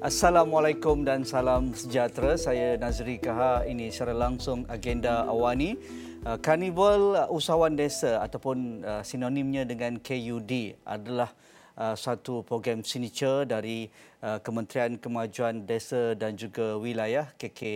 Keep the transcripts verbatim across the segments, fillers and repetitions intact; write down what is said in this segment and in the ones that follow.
Assalamualaikum dan salam sejahtera. Saya Nazri Kaha. Ini secara langsung agenda awani. Karnival Usahawan Desa ataupun sinonimnya dengan K U D adalah satu program signature dari Kementerian Kemajuan Desa dan juga Wilayah K K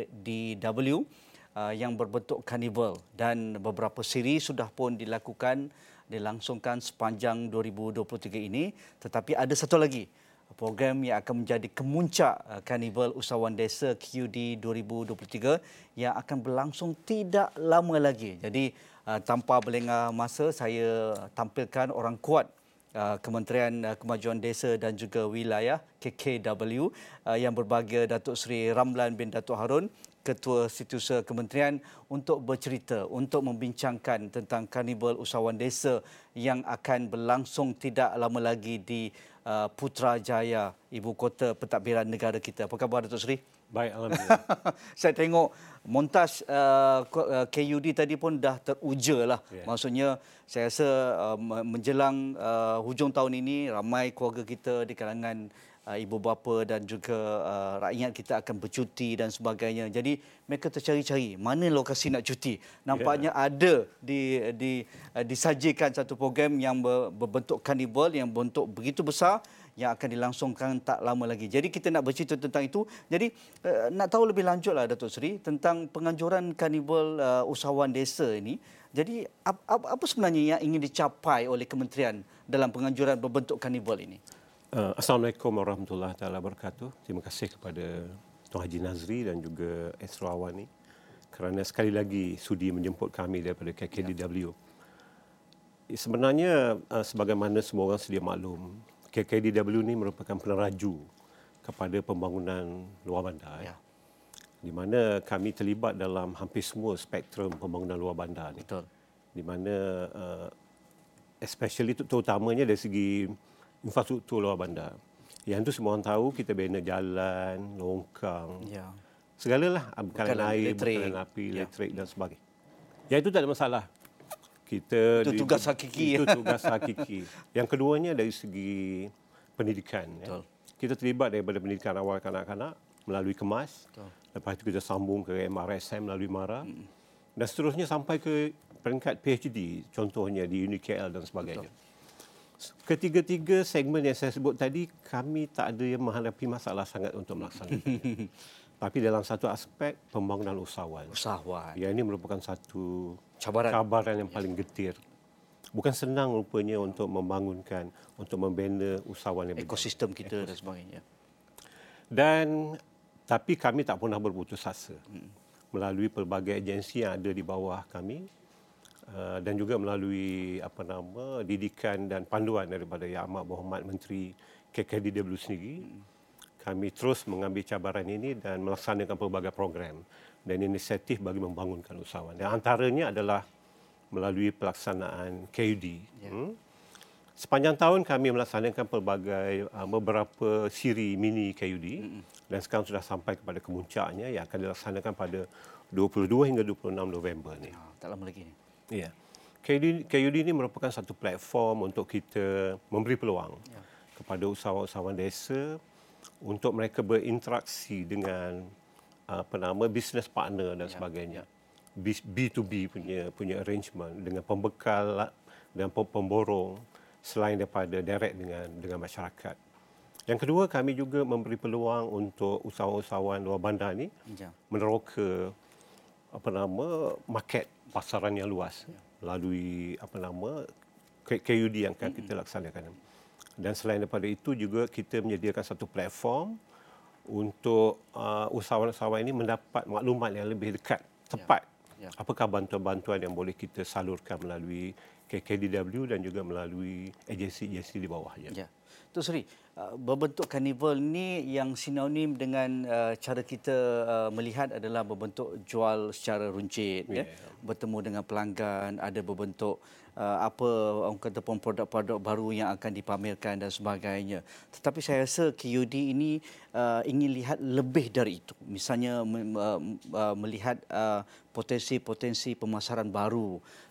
D W yang berbentuk karnival, dan beberapa siri sudah pun dilakukan dilangsungkan sepanjang dua ribu dua puluh tiga ini, tetapi ada satu lagi program yang akan menjadi kemuncak Karnival Usahawan Desa Q U D dua ribu dua puluh tiga yang akan berlangsung tidak lama lagi. Jadi tanpa berlengah masa, saya tampilkan orang kuat Kementerian Kemajuan Desa dan juga Wilayah K K W yang berbahagia, Datuk Seri Ramlan bin Datuk Harun, Ketua Setiausaha Kementerian, untuk bercerita, untuk membincangkan tentang Karnival Usahawan Desa yang akan berlangsung tidak lama lagi di uh, Putrajaya, ibu kota pentadbiran negara kita. Apa khabar, Datuk Seri? Baik, alhamdulillah. Saya tengok montaj uh, K U D tadi pun dah teruja lah. Yeah. Maksudnya, saya rasa uh, menjelang uh, hujung tahun ini, ramai keluarga kita di kalangan Uh, ibu bapa dan juga uh, rakyat kita akan bercuti dan sebagainya. Jadi mereka tercari-cari mana lokasi nak cuti. Nampaknya yeah. ada di, di, uh, disajikan satu program yang ber, berbentuk karnival yang berbentuk begitu besar yang akan dilangsungkan tak lama lagi. Jadi kita nak bercerita tentang itu. Jadi uh, nak tahu lebih lanjutlah, Datuk Seri, tentang penganjuran Karnival uh, Usahawan Desa ini. Jadi apa, apa sebenarnya yang ingin dicapai oleh kementerian dalam penganjuran berbentuk karnival ini? Uh, Assalamualaikum warahmatullahi taala wabarakatuh. Terima kasih kepada Tuan Haji Nazri dan juga Esra Awani kerana sekali lagi sudi menjemput kami daripada K K D W. Ya. Sebenarnya uh, sebagaimana semua orang sedia maklum, K K D W ini merupakan peneraju kepada pembangunan luar bandar. Ya. Di mana kami terlibat dalam hampir semua spektrum pembangunan luar bandar ni. Betul. Di mana uh, especially terutamanya dari segi infrastruktur luar bandar. Yang itu semua orang tahu, kita bina jalan, longkang, ya. segalalah, bekalan air, bekalan api, ya. elektrik dan sebagainya. Yang itu tak ada masalah. Kita itu tugas di, hakiki. Itu tugas hakiki. Yang keduanya dari segi pendidikan. Ya. Kita terlibat daripada pendidikan awal kanak-kanak melalui KEMAS. Betul. Lepas itu kita sambung ke M R S M melalui MARA. Hmm. Dan seterusnya sampai ke peringkat P H D, contohnya di Uni K L dan sebagainya. Betul. Ketiga-tiga segmen yang saya sebut tadi, kami tak ada yang menghadapi masalah sangat untuk melaksanakan. Tapi dalam satu aspek, pembangunan usahawan. Usahawan. Yang ini merupakan satu cabaran, cabaran yang paling getir. Bukan senang rupanya untuk membangunkan, untuk membina usahawan yang ekosistem kita ekosistem. dan sebagainya. Dan, tapi kami tak pernah berputus asa. Hmm. Melalui pelbagai agensi yang ada di bawah kami, Uh, dan juga melalui apa nama didikan dan panduan daripada Yang Amat Berhormat Menteri K K D W sendiri, hmm. kami terus mengambil cabaran ini dan melaksanakan pelbagai program dan inisiatif bagi membangunkan usahawan. Dan antaranya adalah melalui pelaksanaan K U D. Yeah. Hmm? Sepanjang tahun kami melaksanakan pelbagai uh, beberapa siri mini K U D, hmm. dan sekarang sudah sampai kepada kemuncaknya yang akan dilaksanakan pada dua puluh dua hingga dua puluh enam November ni. Oh, tak lama lagi ni. Ya. K U D ini merupakan satu platform untuk kita memberi peluang ya. kepada usahawan-usahawan desa untuk mereka berinteraksi dengan apa nama business partner dan ya. sebagainya. B to B punya punya arrangement dengan pembekal dan pemborong selain daripada direct dengan dengan masyarakat. Yang kedua, kami juga memberi peluang untuk usahawan-usahawan luar bandar ni ya. meneroka apa nama market pasaran yang luas ya. melalui apa nama K U D yang akan kita laksanakan. Dan selain daripada itu juga kita menyediakan satu platform untuk uh, usahawan-usahawan ini mendapat maklumat yang lebih dekat, tepat. Ya. Ya. Apakah bantuan-bantuan yang boleh kita salurkan melalui K K D W dan juga melalui agensi-agensi di bawahnya. Ya. Tuan Seri, berbentuk karnival ni yang sinonim dengan uh, cara kita uh, melihat adalah berbentuk jual secara runcit, yeah. ya, bertemu dengan pelanggan, ada berbentuk uh, apa orang kata pun produk-produk baru yang akan dipamerkan dan sebagainya. Tetapi saya rasa K U D ini uh, ingin lihat lebih dari itu. Misalnya uh, uh, melihat uh, potensi-potensi pemasaran baru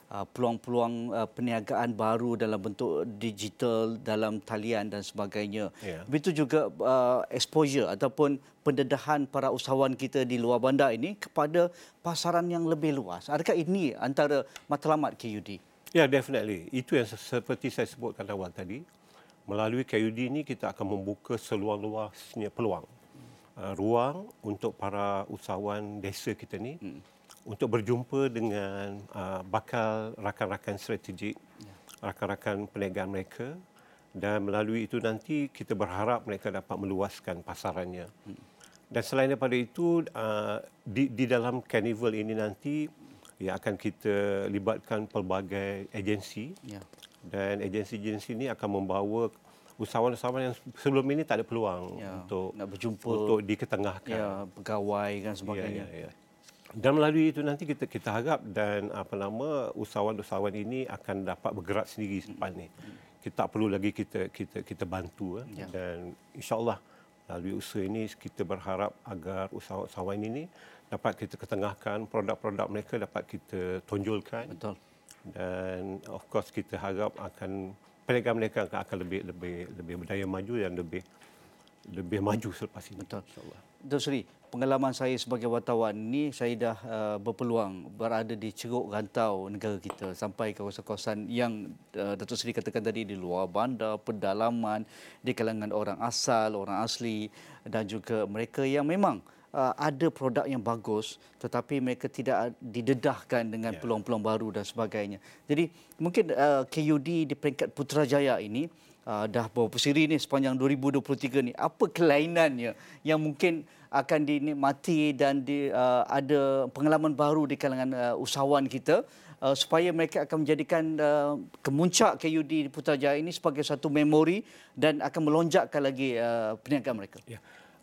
peluang-peluang uh, perniagaan baru dalam bentuk digital, dalam talian dan sebagainya. Yeah. Begitu juga uh, exposure ataupun pendedahan para usahawan kita di luar bandar ini kepada pasaran yang lebih luas. Adakah ini antara matlamat K U D? Ya, yeah, definitely. Itu yang seperti saya sebutkan awal tadi. Melalui K U D ini kita akan membuka seluas-luasnya peluang. Uh, ruang untuk para usahawan desa kita ni hmm. untuk berjumpa dengan uh, bakal rakan-rakan strategik, ya. rakan-rakan perniagaan mereka, dan melalui itu nanti kita berharap mereka dapat meluaskan pasarannya. Hmm. Dan selain daripada itu, uh, di, di dalam carnival ini nanti ya, akan kita libatkan pelbagai agensi, ya. dan agensi-agensi ini akan membawa usahawan-usahawan yang sebelum ini tak ada peluang ya, untuk nak berjumpa, untuk diketengahkan, ya, pegawai dan sebagainya. Ya, ya, ya. Dan melalui itu nanti kita kita harap dan apa nama usahawan-usahawan ini akan dapat bergerak sendiri selepas ini. Kita tak perlu lagi kita kita kita bantu ya. Dan insya-Allah melalui usaha ini kita berharap agar usahawan-usahawan ini dapat kita ketengahkan, produk-produk mereka dapat kita tonjolkan. Betul. Dan of course kita harap akan perniagaan mereka akan lebih lebih lebih berdaya maju dan lebih lebih maju selepas ini. Betul, insya-Allah. Datuk Seri, pengalaman saya sebagai wartawan ini, saya dah uh, berpeluang berada di ceruk rantau negara kita sampai ke kawasan-kawasan yang uh, Datuk Seri katakan tadi, di luar bandar, pedalaman, di kalangan orang asal, orang asli, dan juga mereka yang memang uh, ada produk yang bagus tetapi mereka tidak didedahkan dengan yeah. peluang-peluang baru dan sebagainya. Jadi mungkin uh, K U D di peringkat Putrajaya ini Uh, dah beberapa siri ni sepanjang dua ribu dua puluh tiga ni, apa kelainannya yang mungkin akan dinikmati dan di, uh, ada pengalaman baru di kalangan uh, usahawan kita uh, supaya mereka akan menjadikan uh, kemuncak K U D di Putrajaya ini sebagai satu memori dan akan melonjakkan lagi uh, perniagaan mereka. Ya.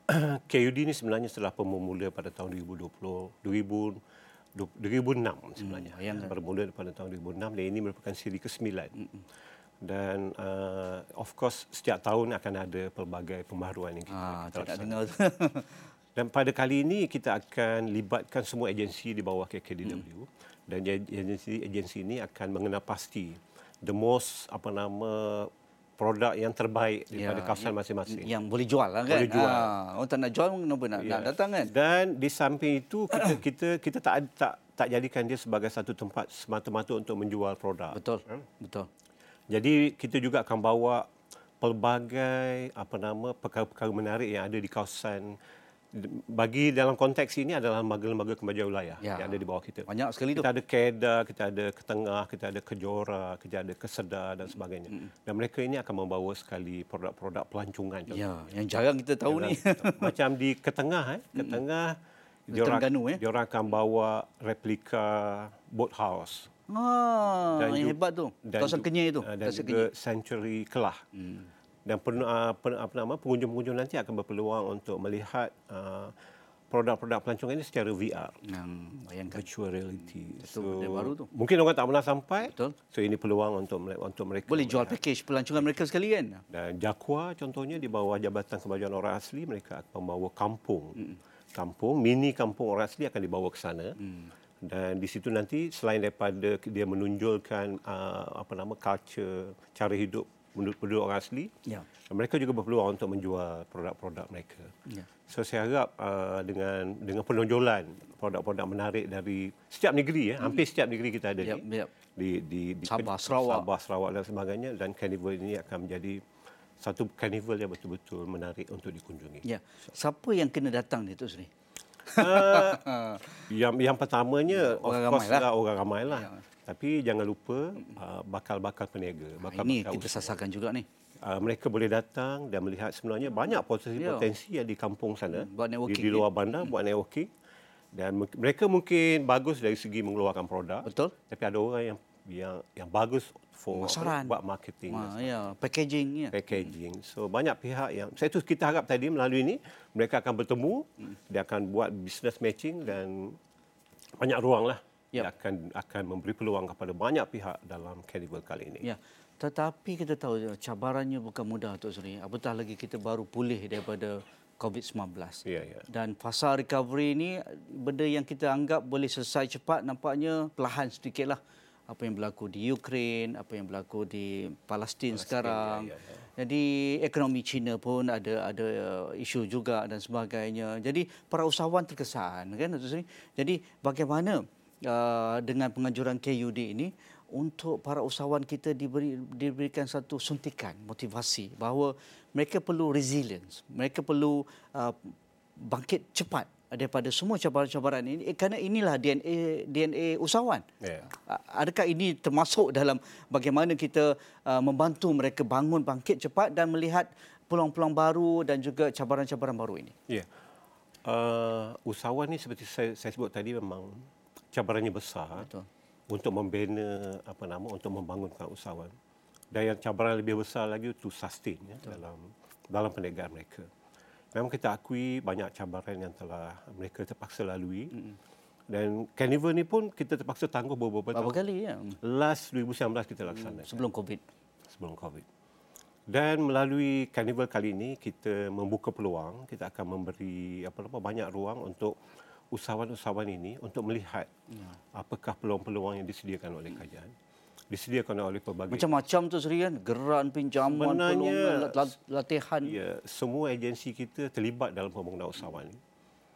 K U D ini sebenarnya setelah bermula pada tahun dua ribu dua puluh, dua ribu enam sebenarnya. Hmm, yang bermula pada tahun dua ribu enam dan ini merupakan siri kesembilan. Hmm. Dan uh, of course setiap tahun akan ada pelbagai pembaharuan yang kita, ah, kita tak dengar. Dan pada kali ini kita akan libatkan semua agensi di bawah K K D W, hmm. dan agensi-agensi ini akan mengenal pasti the most apa nama produk yang terbaik daripada ya, kawasan masing-masing. Yang boleh jual lah kan. Boleh jual. Ah, orang tak nak jual kenapa nak, ya. nak datang kan. Dan di samping itu kita kita kita tak tak tak jadikan dia sebagai satu tempat semata-mata untuk menjual produk. Betul. Hmm? Betul. Jadi kita juga akan bawa pelbagai apa nama perkara-perkara menarik yang ada di kawasan, bagi dalam konteks ini adalah lembaga-lembaga kemajuan wilayah ya. yang ada di bawah kita. Banyak sekali kita tu. Kita ada Kedah, kita ada Ketengah, kita ada Kejora, kita ada Kesedar dan sebagainya. Mm. Dan mereka ini akan membawa sekali produk-produk pelancongan. Ya, yang jarang kita tahu ni. Macam di Ketengah, eh, Ketengah, mm. diorang, eh? diorang akan bawa replika boat house. Ah, dan yang hebat tu. Kawasan Kenyir itu. Dan juga Kenyir. Sanctuary Kelah. Hmm. Dan pen, uh, pen, apa nama pengunjung-pengunjung nanti akan berpeluang untuk melihat uh, produk-produk pelancongan ini secara V R. Yang bayangkan virtual reality. Betul, so, baru tu. Mungkin orang tak pernah sampai. Betul. So ini peluang untuk untuk mereka. Boleh jual package pelancongan mereka sekali kan. Dan Jakwa contohnya di bawah Jabatan Kemajuan Orang Asli, mereka akan membawa kampung. Hmm. Kampung, mini kampung orang asli akan dibawa ke sana. Hmm. Dan di situ nanti selain daripada dia menonjolkan uh, apa nama culture, cara hidup penduduk orang asli, ya. mereka juga berpeluang untuk menjual produk-produk mereka. Ya. So saya harap uh, dengan dengan penonjolan produk-produk menarik dari setiap negeri, ya, hampir setiap negeri kita ada yep, di, yep. di di di Sabah, Sarawak. Sabah, Sarawak dan sebagainya, dan carnival ini akan menjadi satu carnival yang betul-betul menarik untuk dikunjungi. Ya. Siapa yang kena datang ni tu Sri? Uh, yang yang pertamanya orang of course ramai lah. lah, orang ramai lah. Ya. Tapi jangan lupa uh, bakal-bakal peniaga. Bakal ini kita sasarkan juga ni. Uh, mereka boleh datang dan melihat sebenarnya banyak potensi-potensi ya. yang di kampung sana, di, di luar bandar, hmm. buat networking. Dan mereka mungkin bagus dari segi mengeluarkan produk. Betul. Tapi ada orang yang yang yang bagus for Masaran. buat marketing, Ma, ya, packaging, ya. packaging. So banyak pihak yang saya tu kita harap tadi melalui ini mereka akan bertemu, hmm. dia akan buat business matching dan banyak ruang lah. Yep. Dia akan akan memberi peluang kepada banyak pihak dalam carnival kali ini. Ya. Tetapi kita tahu cabarannya bukan mudah Tok Sri. Apatah lagi kita baru pulih daripada covid sembilan belas. Ya, ya. Dan fasa recovery ini benda yang kita anggap boleh selesai cepat nampaknya perlahan sedikitlah. apa yang berlaku di Ukraine, apa yang berlaku di Palestin sekarang. Ya, ya, ya. Jadi ekonomi China pun ada ada isu juga dan sebagainya. Jadi para usahawan terkesan, kan Datuk Seri. Jadi bagaimana uh, dengan penganjuran K U D ini untuk para usahawan kita diberi diberikan satu suntikan motivasi bahawa mereka perlu resilience, mereka perlu uh, bangkit cepat daripada semua cabaran-cabaran ini, eh, kerana inilah D N A D N A usahawan. Yeah. Adakah ini termasuk dalam bagaimana kita uh, membantu mereka bangun bangkit cepat dan melihat peluang-peluang baru dan juga cabaran-cabaran baru ini? Ya. Yeah. Uh, usahawan ni seperti saya, saya sebut tadi memang cabarannya besar. Betul. Untuk membina apa nama untuk membangunkan usahawan. Dan yang cabaran lebih besar lagi itu sustain ya, dalam dalam perniagaan mereka. Memang kita akui banyak cabaran yang telah mereka terpaksa lalui. Mm-hmm. Dan Carnival ni pun kita terpaksa tangguh beberapa tahun. Berapa kali ya? Last dua ribu sembilan belas kita laksanakan. Sebelum COVID. Sebelum COVID. Dan melalui Carnival kali ini kita membuka peluang, kita akan memberi apa apa banyak ruang untuk usahawan-usahawan ini untuk melihat ya. apakah peluang-peluang yang disediakan oleh kerajaan. Disediakan oleh pelbagai macam-macam tu Seri kan, geran pinjaman, peluang, latihan. Ya, semua agensi kita terlibat dalam pembangunan usahawan ini.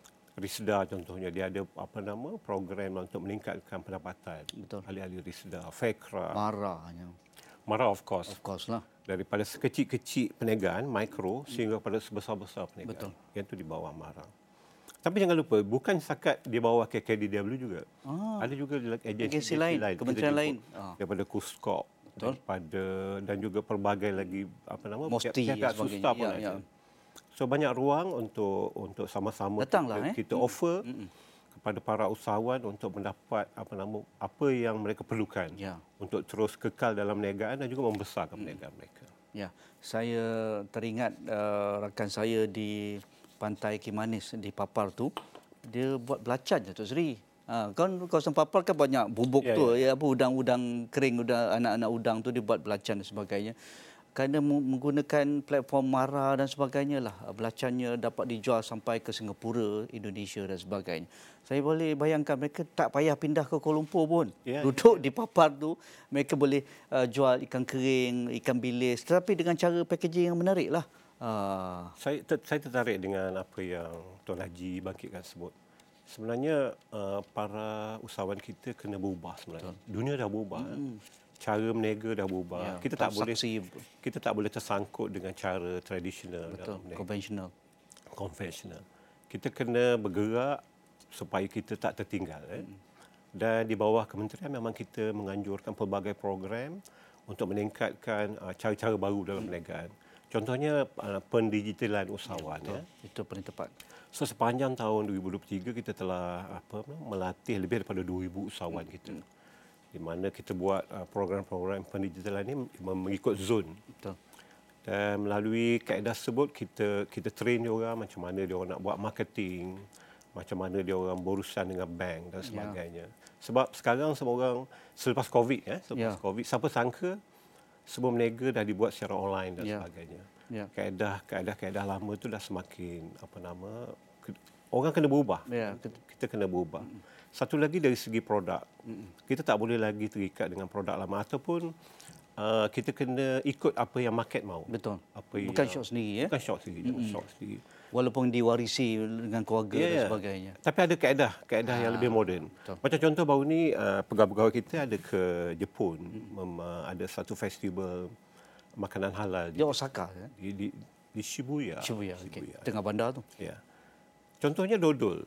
RISDA contohnya dia ada apa nama program untuk meningkatkan pendapatan. Betul. Ahli-ahli RISDA, FECRA, MARA. MARA of course. Of course lah. Daripada sekecil-kecil perniagaan mikro sehingga pada sebesar-besar perniagaan. Betul. Yang itu di bawah MARA. Tapi jangan lupa, bukan setakat di bawah K K D W juga. Ah. Ada juga agensi lain, lain, kementerian lain. Ah. Daripada KUSKOP, daripada dan juga pelbagai lagi apa nama pihak swasta pun ya, ada. Ya. So banyak ruang untuk untuk sama-sama Datanglah, kita, eh? kita offer mm-hmm. kepada para usahawan untuk mendapat apa nama apa yang mereka perlukan ya. Untuk terus kekal dalam perniagaan dan juga membesarkan mm. perniagaan mereka. Ya, saya teringat uh, rakan saya di Pantai Kimanis di Papar tu, dia buat belacan Datuk Seri. Ha, kan kawasan Papar kan banyak bubuk ya, tu, ya. ya apa udang-udang kering, udang anak-anak udang tu dia buat belacan dan sebagainya. Kerana menggunakan platform MARA dan sebagainya lah, belacannya dapat dijual sampai ke Singapura, Indonesia dan sebagainya. Saya boleh bayangkan mereka tak payah pindah ke Kuala Lumpur pun. Ya, duduk ya. di Papar tu, mereka boleh uh, jual ikan kering, ikan bilis, tetapi dengan cara packaging yang menarik lah. Uh. Saya, ter, saya tertarik dengan apa yang Tuan Haji bangkitkan sebut. Sebenarnya uh, para usahawan kita kena berubah sebenarnya. Betul. Dunia dah berubah. Hmm. Cara berniaga dah berubah. Ya, kita tak boleh kita tak boleh tersangkut dengan cara tradisional. Betul, konvensional. Konvensional. Kita kena bergerak supaya kita tak tertinggal. Hmm. Eh. Dan di bawah kementerian memang kita menganjurkan pelbagai program untuk meningkatkan uh, cara-cara baru dalam hmm. perniagaan. Contohnya uh, pendigitalan usahawan. Ya, ya. Itu paling tepat. So sepanjang tahun dua ribu dua puluh tiga kita telah apa melatih lebih daripada dua ribu usahawan hmm. kita. Di mana kita buat uh, program-program pendigitalan ini mengikut zon. Betul. Dan melalui kaedah tersebut kita kita train dia orang macam mana dia orang nak buat marketing, macam mana dia orang berurusan dengan bank dan sebagainya. Ya. Sebab sekarang semua orang selepas COVID ya, selepas ya. COVID siapa sangka semua berniaga dah dibuat secara online dan ya. sebagainya. Ya. Kaedah kaedah-kaedah lama tu dah semakin apa nama orang kena berubah. Ya. Kita, kita kena berubah. Mm. Satu lagi dari segi produk. Mm. Kita tak boleh lagi terikat dengan produk lama ataupun uh, kita kena ikut apa yang market mahu. Betul. Apa bukan yang, shop sendiri ya. Bukan shop sendiri, mm. shop sendiri. Walaupun diwarisi dengan keluarga yeah. dan sebagainya. Tapi ada kaedah, kaedah ah, yang lebih moden. Betul. Macam contoh baru ni uh, pegawai-pegawai kita ada ke Jepun, mm. mem, uh, ada satu festival makanan halal di Osaka ya? Di, di, di Shibuya. Shibuya, Shibuya. Okay. Tengah bandar tu. Ya. Contohnya dodol.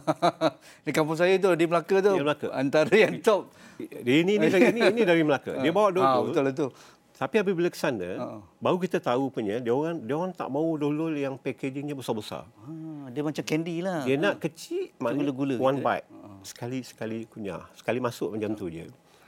Di kampung saya tu, di Melaka tu. Di Melaka. Antara yang top. Ini ini dari ini, ini dari Melaka. Dia bawa dodol. Ah, betul itu. Tapi apabila ke sana, uh-uh. baru kita tahu punya dia orang dia orang tak mau dodol yang packagingnya besar-besar. Ha, dia macam candy lah. Dia ha. nak kecil, maknanya gula-gula one gitu. bite. Uh-uh. Sekali sekali kunyah, sekali masuk macam uh-uh. tu je.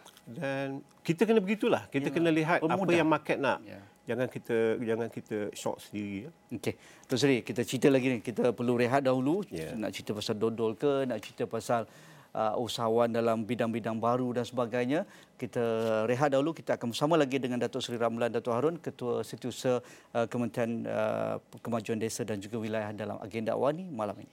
Dan kita kena begitulah. Kita Yalah. kena lihat Permudah. apa yang market nak. Yeah. Jangan kita jangan kita short sendiri. Okey. Tuan Seri, kita cerita lagi ni. Kita perlu rehat dahulu. Yeah. Nak cerita pasal dodol ke, nak cerita pasal uh, usahawan dalam bidang-bidang baru dan sebagainya. Kita rehat dahulu. Kita akan bersama lagi dengan Datuk Seri Ramlan Datuk Harun, Ketua Setiausaha uh, Kementerian uh, Kemajuan Desa dan juga Wilayah dalam Agenda Awani malam ini.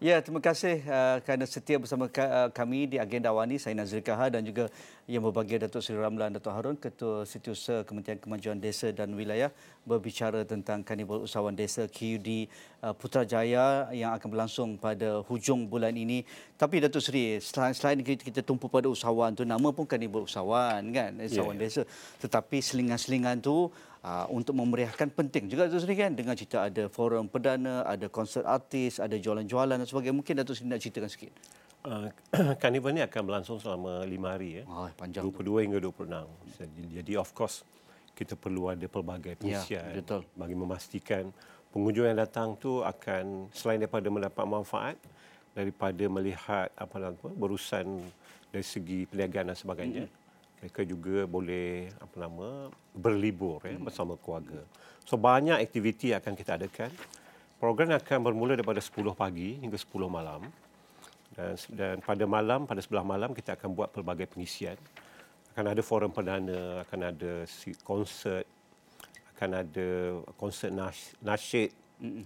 Ya, terima kasih uh, kerana setia bersama ka, uh, kami di Agenda Awani. Saya Nazri Kahar dan juga yang berbahagia Datuk Seri Ramlan Datuk Harun, Ketua Setiausaha Kementerian Kemajuan Desa dan Wilayah, berbicara tentang Karnival Usahawan Desa K U D uh, Putrajaya yang akan berlangsung pada hujung bulan ini. Tapi Datuk Seri, selain, selain kita, kita tumpu pada usahawan tu, nama pun Karnival Usahawan kan, usahawan yeah. desa. Tetapi selingan-selingan tu Uh, untuk memeriahkan penting juga Datuk Seri kan, dengan cerita ada forum perdana, ada konsert artis, ada jualan-jualan dan sebagainya. Mungkin Datuk Seri nak ceritakan sikit. Uh, Karnival ni akan berlangsung selama lima hari ya. Oh, panjang. dua puluh dua hingga dua puluh enam. Jadi, jadi of course kita perlu ada pelbagai pengisian ya, bagi memastikan pengunjung yang datang tu akan selain daripada mendapat manfaat daripada melihat apa nama berurusan dari segi perniagaan dan sebagainya. Mm-hmm. Mereka juga boleh apa nama berlibur ya, bersama keluarga. So banyak aktiviti akan kita adakan. Program akan bermula daripada sepuluh pagi hingga sepuluh malam. Dan, dan pada malam, pada sebelah malam kita akan buat pelbagai pengisian. Akan ada forum perdana, akan ada konsert, akan ada konsert nasyid.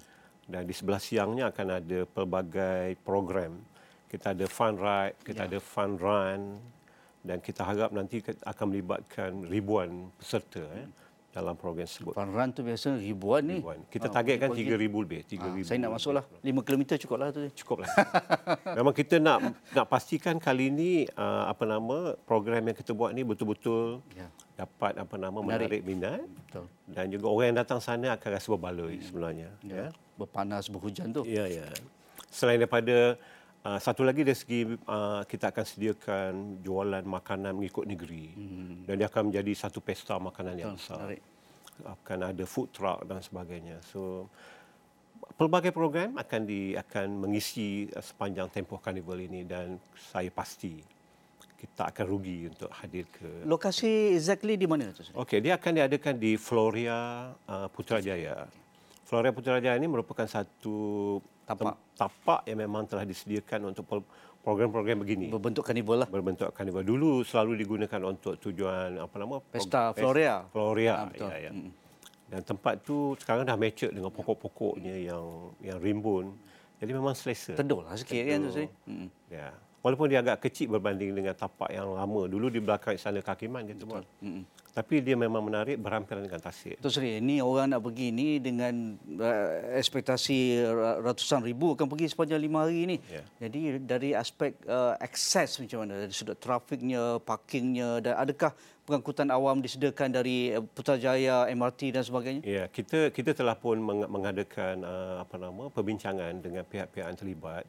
Dan di sebelah siangnya akan ada pelbagai program. Kita ada fun ride, kita ya. ada fun run. Dan kita harap nanti akan melibatkan ribuan peserta eh, dalam program tersebut. Fun run tu biasa ribuan ni. Ribuan. Kita targetkan tiga ribu lebih. tiga ribu ha, saya nak masuklah. lima kilometer cukuplah tu. Cukuplah. Memang kita nak nak pastikan kali ini uh, apa nama program yang kita buat ni betul-betul ya. dapat apa nama menarik, menarik minat. Betul. Dan juga orang yang datang sana akan rasa berbaloi hmm. sebenarnya. Ya. Ya. Berpanas, berhujan tu. Ya, ya. Selain daripada Uh, satu lagi dari segi uh, kita akan sediakan jualan makanan mengikut negeri hmm. dan dia akan menjadi satu pesta makanan yang besar. Menarik. Akan ada food truck dan sebagainya. So pelbagai program akan di akan mengisi uh, sepanjang tempoh karnival ini dan saya pasti kita akan rugi untuk hadir ke. Lokasi exactly di mana tu? Okey, dia akan diadakan di Floria uh, Putrajaya. Floria Putrajaya ini merupakan satu tapak. tapak yang memang telah disediakan untuk program-program begini. Berbentuk karnival lah. Berbentuk karnival. Dulu selalu digunakan untuk tujuan apa nama? Pesta Floria. Floria. Ha, ya, ya. Hmm. Dan tempat tu sekarang dah matured dengan pokok-pokoknya yang yang rimbun. Jadi memang selesa. Teduh lah sikit kan tu sih. Hmm. Ya. Walaupun dia agak kecil berbanding dengan tapak yang lama. Dulu di belakang Istana Kehakiman dia tu buat. Hmm. Tapi dia memang menarik berhampiran dengan tasik. Betul Seri, ini orang nak pergi ni dengan uh, ekspektasi ratusan ribu akan pergi sepanjang lima hari ini. Yeah. Jadi dari aspek uh, akses macam mana? Dari sudut trafiknya, parkingnya, dan adakah pengangkutan awam disediakan dari Putrajaya, M R T dan sebagainya? Ya, yeah, kita kita telah pun mengadakan uh, apa nama perbincangan dengan pihak-pihak yang terlibat,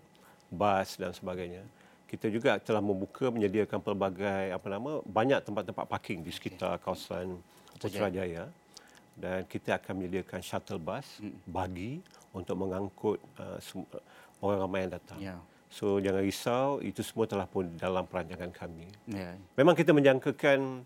bas dan sebagainya. Kita juga telah membuka menyediakan pelbagai apa nama banyak tempat-tempat parking di sekitar okay. kawasan Putrajaya dan kita akan menyediakan shuttle bus hmm. bagi untuk mengangkut uh, orang ramai yang datang. Yeah. So jangan risau, itu semua telah pun dalam perancangan kami. Yeah. Memang kita menjangkakan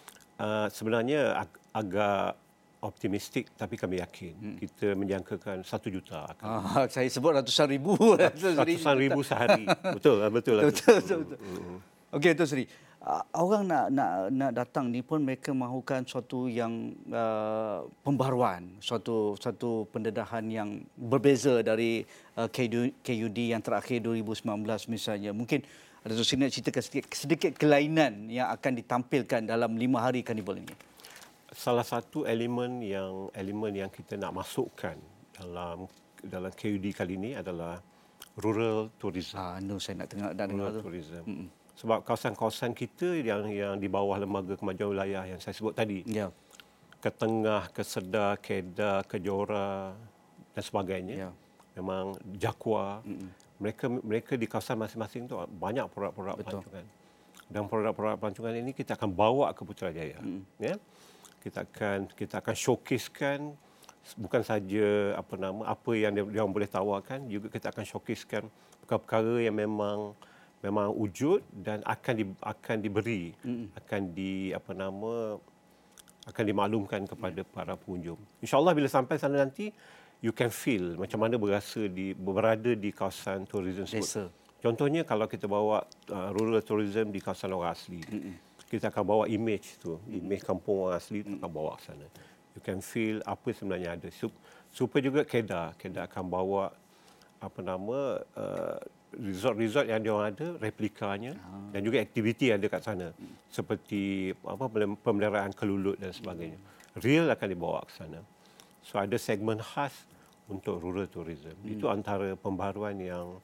uh, sebenarnya ag- agak optimistik, tapi kami yakin hmm. kita menjangkakan satu juta. Ah, saya sebut ratusan ribu. Ratusan ribu sehari. Betul, betul. Betul, betul. betul, betul. Hmm. Okey, Tuan Seri. Uh, orang nak nak nak datang ni pun mereka mahukan suatu yang uh, pembaharuan, suatu satu pendedahan yang berbeza dari uh, K U D yang terakhir dua ribu sembilan belas misalnya. Mungkin ada Tuan Seri nak ceritakan sedikit, sedikit kelainan yang akan ditampilkan dalam lima hari karnival ini. Salah satu elemen yang elemen yang kita nak masukkan dalam dalam K U D kali ini adalah rural tourism. Ah, no, saya nak tengok dan rural tourism. Mm-mm. Sebab kawasan-kawasan kita yang yang di bawah lembaga kemajuan wilayah yang saya sebut tadi, yeah. ke Tengah, ke Sedar, Kedah, Kejora dan sebagainya, yeah. memang Jakwa, Mm-mm. mereka mereka di kawasan masing-masing tu banyak produk-produk pelancongan. Dan produk-produk pelancongan ini kita akan bawa ke Putrajaya, mm. ya. Kita akan kita akan showcasekan bukan saja apa nama apa yang dia, dia boleh tawarkan, juga kita akan showcasekan perkara-perkara yang memang memang wujud dan akan di, akan diberi mm. akan di apa nama akan dimaklumkan kepada para pengunjung. InsyaAllah bila sampai sana nanti you can feel macam mana berasa di berada di kawasan tourism tersebut. Contohnya kalau kita bawa uh, rural tourism di kawasan orang asli. Mm-mm. Kita akan bawa image tu, image kampung orang asli tu akan bawa ke sana. You can feel apa sebenarnya ada. Supaya juga Kedah, Kedah akan bawa apa nama uh, resort-resort yang dia orang ada, replikanya ah. dan juga aktiviti yang ada kat sana. Hmm. Seperti apa pemeliharaan kelulut dan sebagainya. Hmm. Real akan dibawa ke sana. So ada segmen khas untuk rural tourism. Hmm. Itu antara pembaharuan yang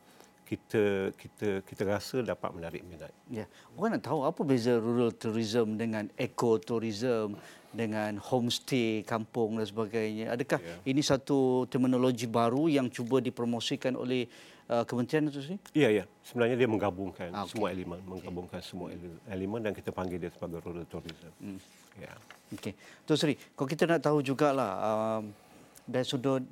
kita kita kita rasa dapat menarik minat. Ya, orang nak tahu apa beza rural tourism dengan eco-tourism, dengan homestay kampung dan sebagainya. Adakah ya. ini satu terminologi baru yang cuba dipromosikan oleh uh, kementerian itu sih? Ya, ya. Sebenarnya dia menggabungkan ah, okay. semua elemen, menggabungkan okay. semua elemen dan kita panggil dia sebagai rural tourism. Hmm. Ya. Okey. Tuan Sri, kalau kita nak tahu jugalah uh, dari sudut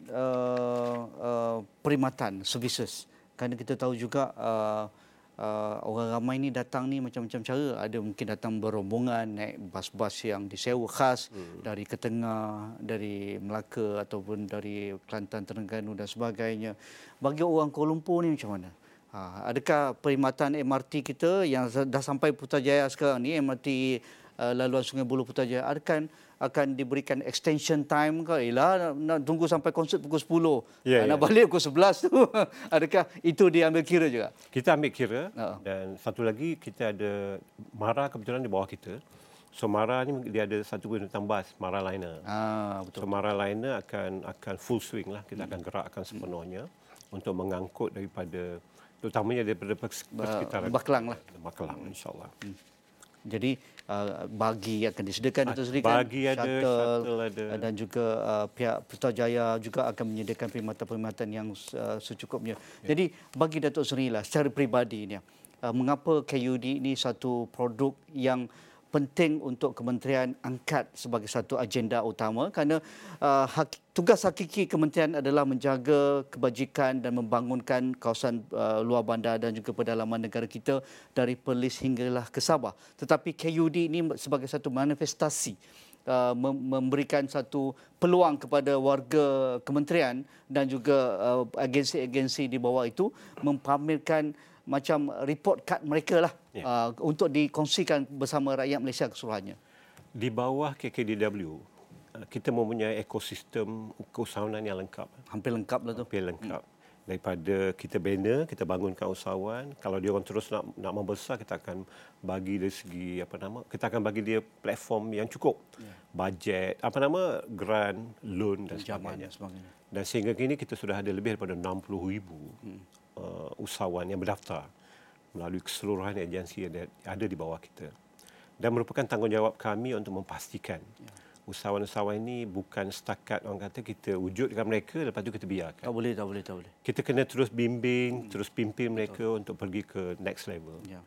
uh, uh, perkhidmatan services, kerana kita tahu juga uh, uh, orang ramai ni datang ni macam-macam cara. Ada mungkin datang berombongan naik bas-bas yang disewa khas hmm. dari Ketengah, dari Melaka ataupun dari Kelantan, Terengganu dan sebagainya. Bagi orang Kuala Lumpur ni macam mana? Ha, adakah perkhidmatan M R T kita yang dah sampai Putrajaya sekarang ni, M R T uh, laluan Sungai Buloh Putrajaya, akan akan diberikan extension time ke? Ialah nak, nak tunggu sampai konsert pukul sepuluh. Yeah, nak yeah. balik pukul sebelas tu. Adakah itu diambil kira juga? Kita ambil kira. Uh. Dan satu lagi, kita ada Mara kebetulan di bawah kita. So Mara ni dia ada satu bintang bas, Mara Liner. Ah, betul. So Mara Liner akan akan full swing lah. Kita hmm. akan gerakkan sepenuhnya hmm. untuk mengangkut daripada, terutamanya daripada persekitaran Bakelang lah. Bakelang, insyaAllah. Hmm. Jadi uh, bagi akan disediakan itu sendiri kan, bagi ada, shuttle, shuttle ada. Dan juga uh, pihak Putrajaya juga akan menyediakan perkhidmatan-perkhidmatan yang uh, secukupnya. Ya. Jadi bagi Datuk Seri lah secara peribadi ni, uh, mengapa K U D ini satu produk yang penting untuk kementerian angkat sebagai satu agenda utama, kerana uh, hak, tugas hakiki kementerian adalah menjaga kebajikan dan membangunkan kawasan uh, luar bandar dan juga pedalaman negara kita dari Perlis hinggalah ke Sabah. Tetapi K U D ini sebagai satu manifestasi uh, memberikan satu peluang kepada warga kementerian dan juga uh, agensi-agensi di bawah itu mempamerkan macam report card mereka lah ya. uh, untuk dikongsikan bersama rakyat Malaysia keseluruhannya. Di bawah K K D W, kita mempunyai ekosistem keusahawanan yang lengkap. Hampir lengkap lah tu. Hampir lengkap. Hmm. Daripada kita bina, kita bangunkan usahawan. Kalau dia orang terus nak nak membesar, kita akan bagi dari segi apa nama, kita akan bagi dia platform yang cukup. Ya. Bajet, apa nama, grant, loan dan sebagainya. sebagainya. Dan sehingga kini kita sudah ada lebih daripada enam puluh ribu hmm. Uh, usahawan yang berdaftar melalui keseluruhan agensi yang ada di bawah kita. Dan merupakan tanggungjawab kami untuk memastikan ya. usahawan-usahawan ini bukan setakat orang kata kita wujudkan mereka lepas tu kita biarkan. Tak boleh, tak boleh, tak boleh. Kita kena terus bimbing, hmm. terus pimpin mereka Betul. untuk pergi ke next level. Ya.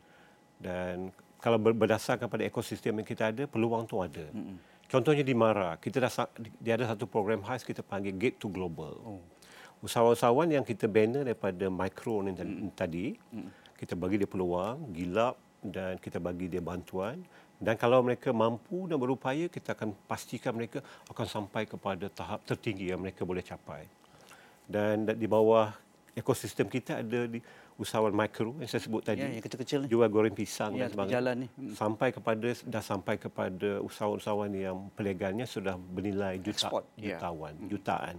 Dan kalau berdasarkan pada ekosistem yang kita ada, peluang tu ada. Hmm. Contohnya di Mara, kita dah dia ada satu program khas kita panggil Gate to Global. Oh. Usahawan-usahawan yang kita bina daripada mikro ni mm. tadi, mm. kita bagi dia peluang, gilap dan kita bagi dia bantuan. Dan kalau mereka mampu dan berupaya, kita akan pastikan mereka akan sampai kepada tahap tertinggi yang mereka boleh capai. Dan di bawah ekosistem kita ada di usahawan mikro yang saya sebut tadi. Ya, yang kecil-kecil ni. Jual goreng pisang ya, dan sebagainya. Jalan ni. Mm. Sampai kepada, dah sampai kepada usahawan-usahawan yang perlegalnya sudah bernilai juta, jutawan, yeah. jutaan.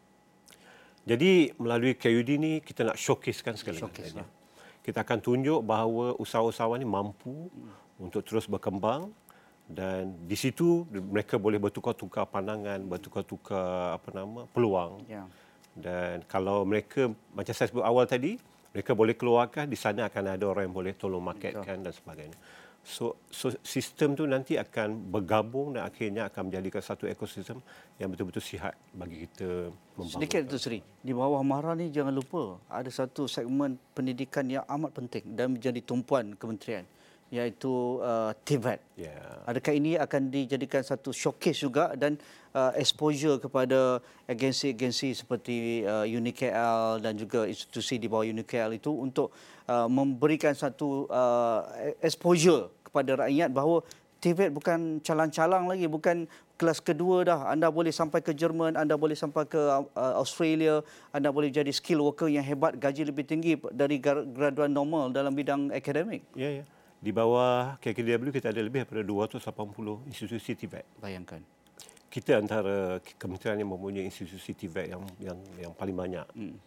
Jadi melalui K U D ni kita nak showcasekan segala-galanya. Kita akan tunjuk bahawa usahawan-usahawan ini mampu hmm. untuk terus berkembang dan di situ mereka boleh bertukar-tukar pandangan, bertukar-tukar apa nama peluang. Ya. Dan kalau mereka macam saya sebut awal tadi, mereka boleh keluarkan, di sana akan ada orang yang boleh tolong marketkan dan sebagainya. So, so sistem tu nanti akan bergabung dan akhirnya akan menjadikan satu ekosistem yang betul-betul sihat bagi kita membangun. Sedikit tu Sri, di bawah Mara ni jangan lupa ada satu segmen pendidikan yang amat penting dan menjadi tumpuan kementerian, iaitu uh, T V E T. Yeah. Adakah ini akan dijadikan satu showcase juga dan uh, exposure kepada agensi-agensi seperti uh, Uni K L dan juga institusi di bawah Uni K L itu untuk uh, memberikan satu uh, exposure kepada rakyat bahawa T V E T bukan calang-calang lagi, bukan kelas kedua dah. Anda boleh sampai ke Jerman, anda boleh sampai ke uh, Australia, anda boleh jadi skill worker yang hebat, gaji lebih tinggi dari graduan normal dalam bidang akademik. Ya, yeah, ya. Yeah. Di bawah K K D W kita ada lebih daripada dua ratus lapan puluh institusi T V E T. Bayangkan. Kita antara kementerian yang mempunyai institusi T V E T yang yang yang paling banyak. Hmm.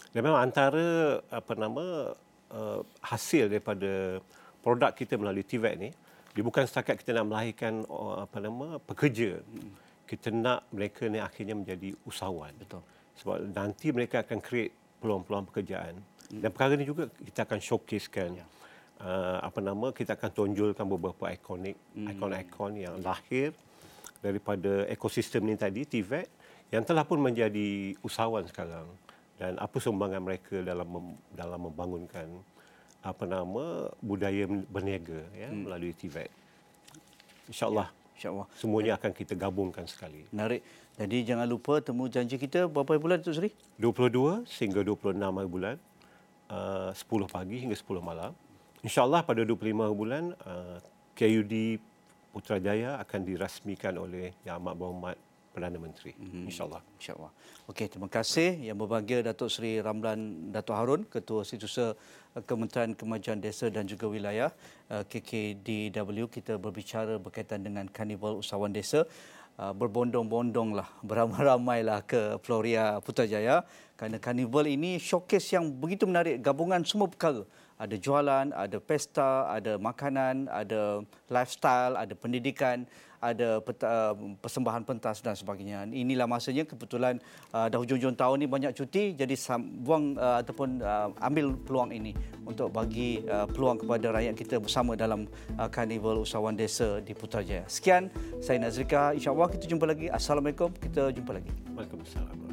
Dan memang antara apa nama uh, hasil daripada produk kita melalui T V E T ni, dia bukan setakat kita nak melahirkan uh, apa nama pekerja. Hmm. Kita nak mereka ni akhirnya menjadi usahawan. Betul. Sebab nanti mereka akan create peluang-peluang pekerjaan. Hmm. Dan perkara ni juga kita akan showcasekan. Ya. Uh, apa nama kita akan tonjolkan beberapa ikonik hmm. ikon-ikon yang lahir daripada ekosistem ni tadi T V E T yang telah pun menjadi usahawan sekarang, dan apa sumbangan mereka dalam mem, dalam membangunkan apa nama budaya berniaga ya hmm. melalui T V E T. InsyaAllah. Ya. InsyaAllah. Semuanya akan kita gabungkan sekali. Menarik. Jadi jangan lupa temu janji kita berapa bulan Datuk Seri? dua puluh dua sehingga dua puluh enam hari bulan, uh, sepuluh pagi hingga sepuluh malam. InsyaAllah pada dua puluh lima bulan uh, K U D Putrajaya akan dirasmikan oleh Yang Amat Berhormat Perdana Menteri. Mm-hmm. InsyaAllah. InsyaAllah. Okey, terima kasih Yang Berbahagia Datuk Seri Ramlan Dato' Harun, Ketua Setiausaha Kementerian Kemajuan Desa dan juga Wilayah K K D W. Kita berbicara berkaitan dengan Karnival Usahawan Desa. Berbondong-bondonglah, beramai-ramailah ke Floria Putrajaya kerana karnival ini showcase yang begitu menarik, gabungan semua perkara. Ada jualan, ada pesta, ada makanan, ada lifestyle, ada pendidikan, ada peta, persembahan pentas dan sebagainya. Inilah masanya, kebetulan uh, dah hujung-hujung tahun ni banyak cuti, jadi buang uh, ataupun uh, ambil peluang ini untuk bagi uh, peluang kepada rakyat kita bersama dalam uh, Karnival Usahawan Desa di Putrajaya. Sekian, saya Nazrika. InsyaAllah kita jumpa lagi. Assalamualaikum. Kita jumpa lagi. Waalaikumsalam.